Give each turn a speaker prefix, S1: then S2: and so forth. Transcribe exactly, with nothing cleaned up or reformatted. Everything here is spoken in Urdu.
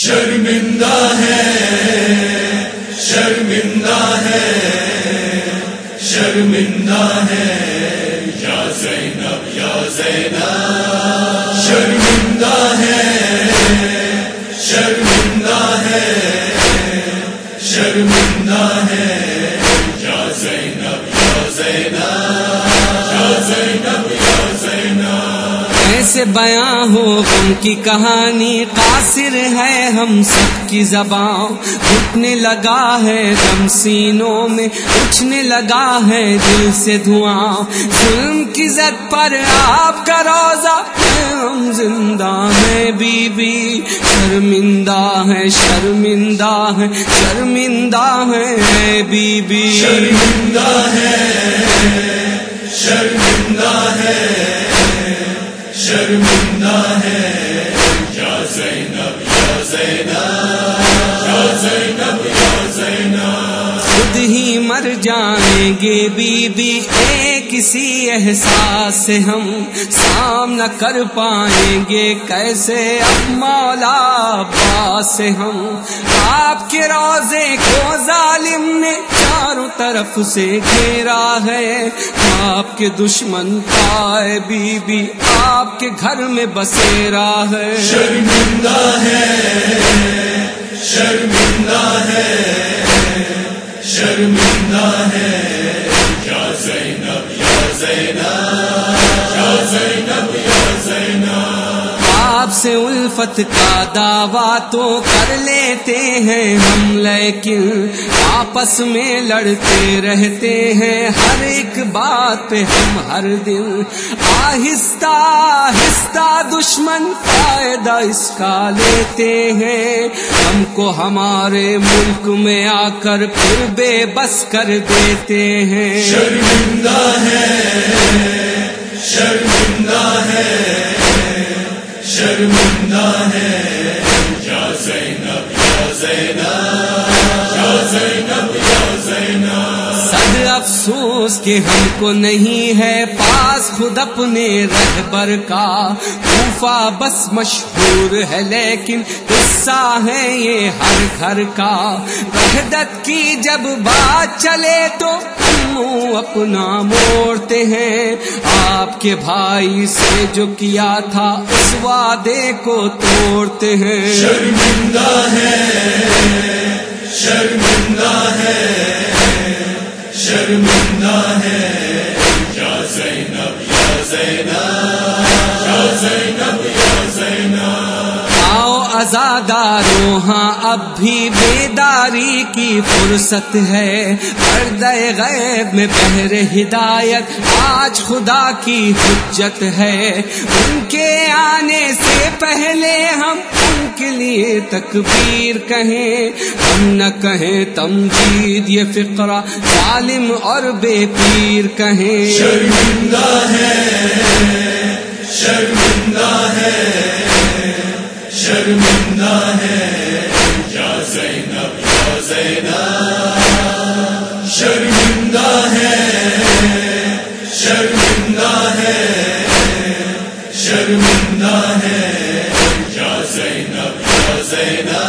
S1: شرمندہ ہے شرمندہ ہے شرمندہ ہے یا زینب یا زینب شرمندہ ہے شرمندہ ہے شرمندہ ہے یا زینب یا زینب یا زینب یا زینب
S2: کیسے بیاں ہو غم کی کہانی قاصر ہے ہم سب کی زبان گھٹنے لگا ہے دم سینوں میں اٹھنے لگا ہے دل سے دھواں ظلم کی زد پر آپ کا روزہ ہم زندہ ہیں بی بی شرمندہ ہے شرمندہ ہے شرمندہ ہے بی بی
S1: شرمندہ ہے شرمندہ ہے شرمندہ ہے یا زینب یا زینب یا زینب یا زینب
S2: خود ہی مر جائیں گے بی بی ایک کسی احساس سے ہم سامنا کر پائیں گے کیسے اب مولا عباس سے ہم آپ کے روزے کو ظالم نے چاروں طرف سے گھیرا ہے آپ کے دشمن پائے بی بی آپ کے گھر میں بسیرا ہے
S1: شرمندہ ہے شرمندہ ہے شرمندہ ہے یا زینب یا زینب یا زینب یا زینب
S2: آپ سے الفت کا دعویٰ تو کر لیتے ہیں ہم لیکن آپس میں لڑتے رہتے ہیں ہر ایک بات پہ ہم ہر دن آہستہ آہستہ دشمن فائدہ اس کا لیتے ہیں ہم کو ہمارے ملک میں آ کر پھر بے بس کر دیتے ہیں
S1: شرمندہ ہے شرمندہ ہے شرمندہ ہے یا زینب یا زینب یا زینب یا زینب
S2: صد افسوس کہ ہم کو نہیں ہے پاس خود اپنے رہبر کا کوفہ بس مشہور ہے لیکن قصہ ہے یہ ہر گھر کا وحدت کی جب بات چلے تو ہم اپنا موڑتے ہیں آپ کے بھائی سے جو کیا تھا اس وعدے کو توڑتے ہیں
S1: شرمندہ ہے شرمندہ ہے شرمندہ ہے یا زینب یا زینب یا زینب یا زینب
S2: آؤ عزادارو ہاں اب بھی بیداری کی فرصت ہے پردہ غیب میں بہر ہدایت آج خدا کی حجت ہے ان کے آنے سے پہلے ہم ان کے لیے تکبیر کہیں ہم نہ کہیں تمجید یہ فقرہ ظالم اور بے پیر کہیں
S1: شرمندہ ہے شرمندہ ہے شرمندہ ہے یا زینب یا زینب شرمندہ ہے شرمندہ ہے شرمندہ ہے یا زینب یا زینب